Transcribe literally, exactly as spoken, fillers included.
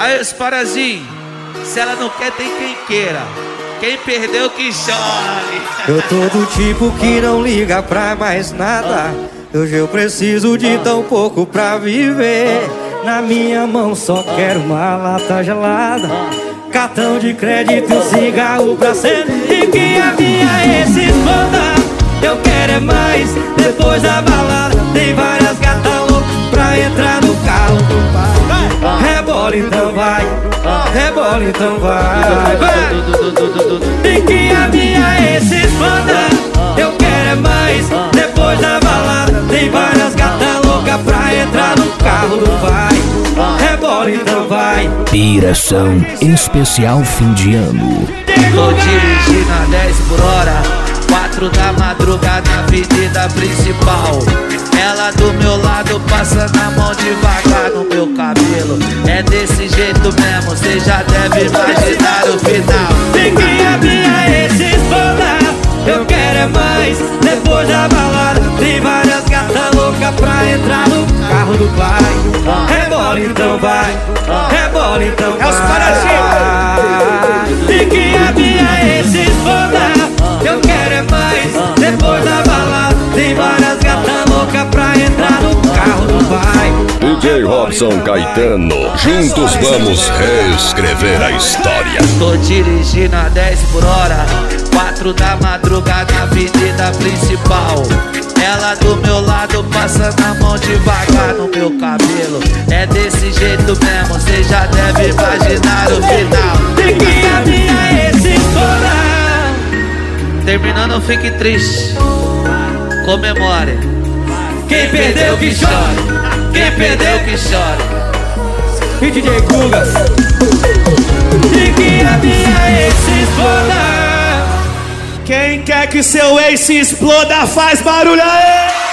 Aí os parazinhos, se ela não quer, tem quem queira. Quem perdeu que chore. Eu tô do tipo que não liga pra mais nada. Hoje eu preciso de tão pouco pra viver. Na minha mão só quero uma lata gelada, cartão de crédito e um cigarro pra sempre. E que a minha ex exploda. Eu quero é mais, depois da balada tem várias gatas loucas pra entrar no carro do pai. Rebola então vai, rebola então vai, vai. E que a minha ex exploda. Eu quero é mais, depois da balada tem várias gatas loucas pra entrar no carro do pai. Rebola então vai. Piração especial fim de ano. Tô dirigindo a dez por hora, quatro da madrugada na avenida principal. Ela do meu lado passando a mão devagar no meu cabelo. É desse jeito mesmo, cê já deve imaginar o final. Tem que a minha ex exploda. Eu quero é mais, depois da balada tem várias gatas loucas pra entrar no carro do pai. Rebola então vai, rebola então vai. É os paratinhos. Tem que a minha ex exploda. Eu quero é mais, depois da balada tem várias gatas loucas pra entrar no carro do pai. D J Robson Caetano, juntos vamos reescrever a história. Tô dirigindo a dez por hora, quatro da madrugada na avenida principal. Ela do meu lado passando a mão devagar no meu cabelo. É desse jeito mesmo, cê já deve imaginar o final. Tem que a minha ex exploda. Terminando, fique triste, comemore. Quem perdeu que chore, Quem perdeu que chore. E D J Guga. E que a minha ex se exploda. Quem quer que seu ex se exploda, faz barulho aí!